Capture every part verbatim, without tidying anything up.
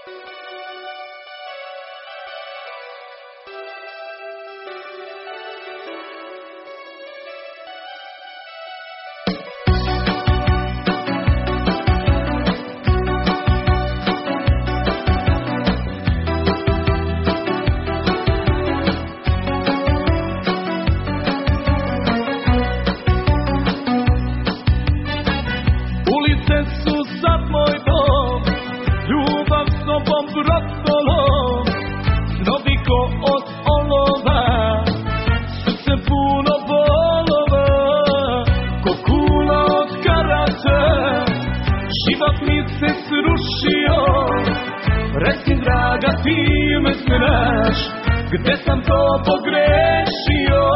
Život mi se srušio, reci draga ti me znaš, gde sam to pogrešio.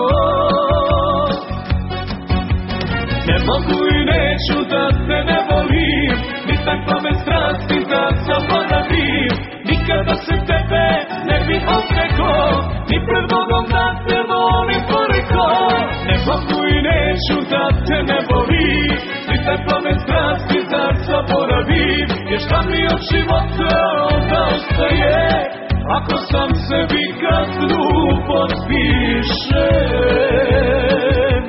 Ne mogu i neću da te ne volim, ni taj plamen strasti da zaboravim. Nikada se tebe ne bih odrekao, ni pred Bogom da te volim toliko. Ne mogu i neću da te ne volim, ni taj plamen strasti da zaboravim. Jer šta mi od života onda ostaje, ako sam sebi kaznu potpišem.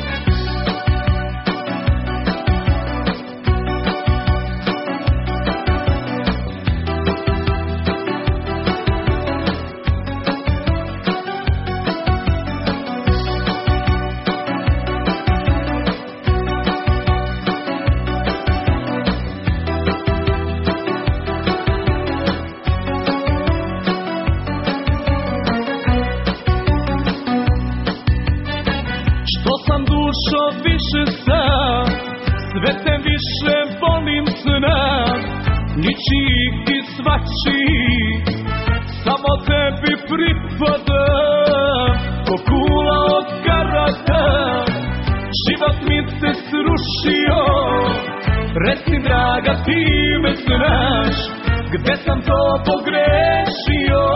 Više sam, sve te više volim znam, ničiji i svačiji, samo tebi pripadam, ko kula od karata. Život mi se srušio, reci draga ti me znaš, gde sam to pogrešio.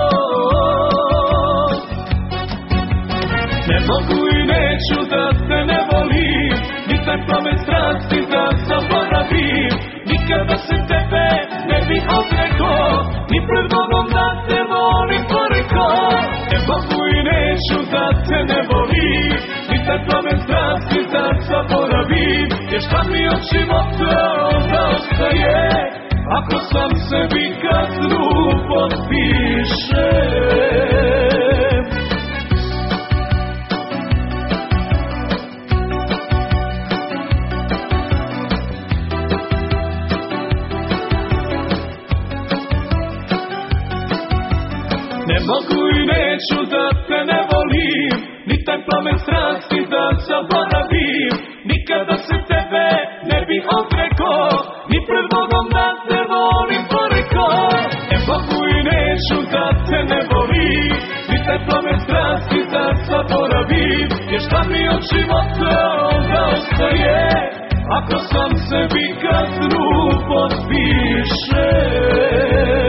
Ne mogu i neću da te ne volim, ni taj plamen strasti da zaboravim. Nikada se tebe ne bih odrekao, ni pred Bogom da te volim toliko. Ne mogu i neću da te ne volim, ni taj plamen strasti da zaboravim. Jer šta mi od života onda ostaje, ako sam sebi kaznu potpišem. Ne mogu i neću da te ne volim, ni taj plamen strasti da zaboravim. Nikada se tebe ne bih odrekao, ni pred Bogom da te volim toliko. Ne mogu i neću da te ne volim, ni taj plamen strasti da zaboravim. Jer šta mi od života onda ostaje, ako sam sebi kaznu potpišem.